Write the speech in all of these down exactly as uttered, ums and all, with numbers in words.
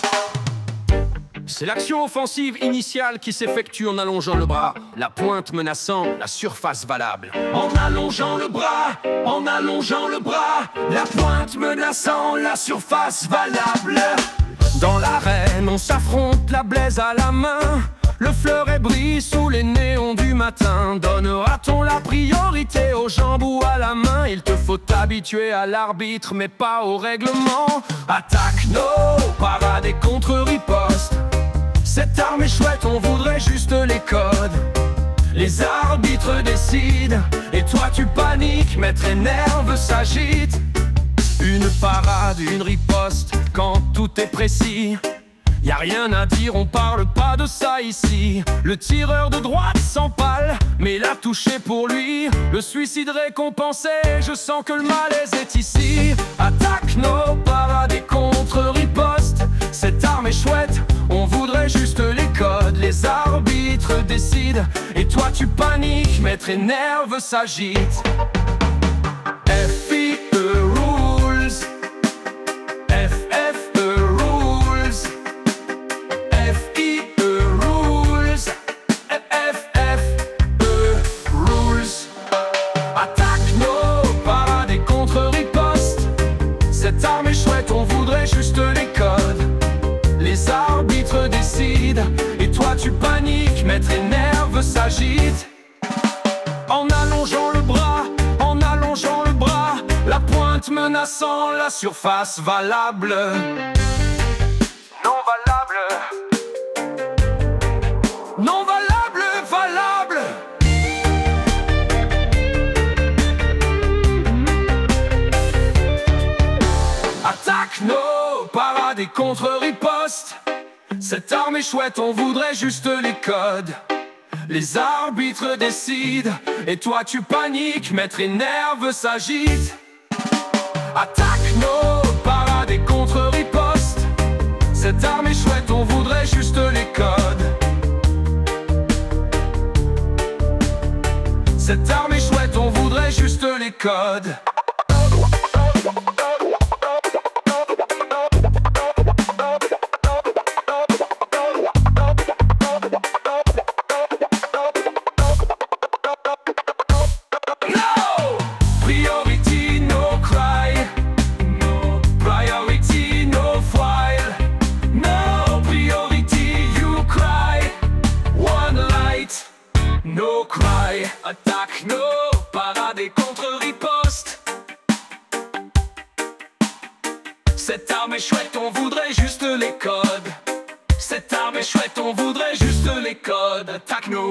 C'est l'action offensive initiale qui s'effectue en allongeant le bras, la pointe menaçant, la surface valable. En allongeant le bras, en allongeant le bras, la pointe menaçant, la surface valable. Dans l'arène, on s'affronte la blaise à la main. Le fleuret brille sous les néons du matin. Donnera-t-on la priorité aux jambes ou à la main? Il te faut t'habituer à l'arbitre mais pas au règlement. Attaque, no, parade et contre-riposte. Cette arme est chouette, on voudrait juste les codes. Les arbitres décident et toi tu paniques, maître et nerfs s'agitent. Une parade, une riposte, quand tout est précis. Y a rien à dire, on parle pas de ça ici. Le tireur de droite s'empale, mais l'a touché pour lui. Le suicide récompensé, je sens que le malaise est ici. Attaque, nos parades et contre-riposte. Cette arme est chouette, on voudrait juste les codes. Les arbitres décident, et toi tu paniques, maître et nerfs s'agitent. F I E rules. F F E rules. F I E rules. F F E rules. Attaque, nos parades et contre-riposte. Cette arme est chouette, on voudrait juste les codes. Les arbitres décident, et toi tu paniques, maître et nerfs s'agitent. En allongeant le bras, en allongeant le bras, la pointe menaçant, la surface valable. Non valable. Non valable, valable. Attaque, nos parades et contre-riposte. Cette arme est chouette, on voudrait juste les codes. Les arbitres décident, et toi tu paniques, maître et nerfs s'agitent. Attaque, nos parades et contre-riposte. Cette arme est chouette, on voudrait juste les codes. Cette arme est chouette, on voudrait juste les codes. No cry, attaque, no parade et contre-riposte. Cette arme est chouette, on voudrait juste les codes. Cette arme est chouette, on voudrait juste les codes. Attaque, no.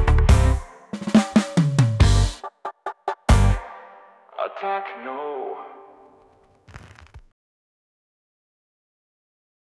Attaque, no.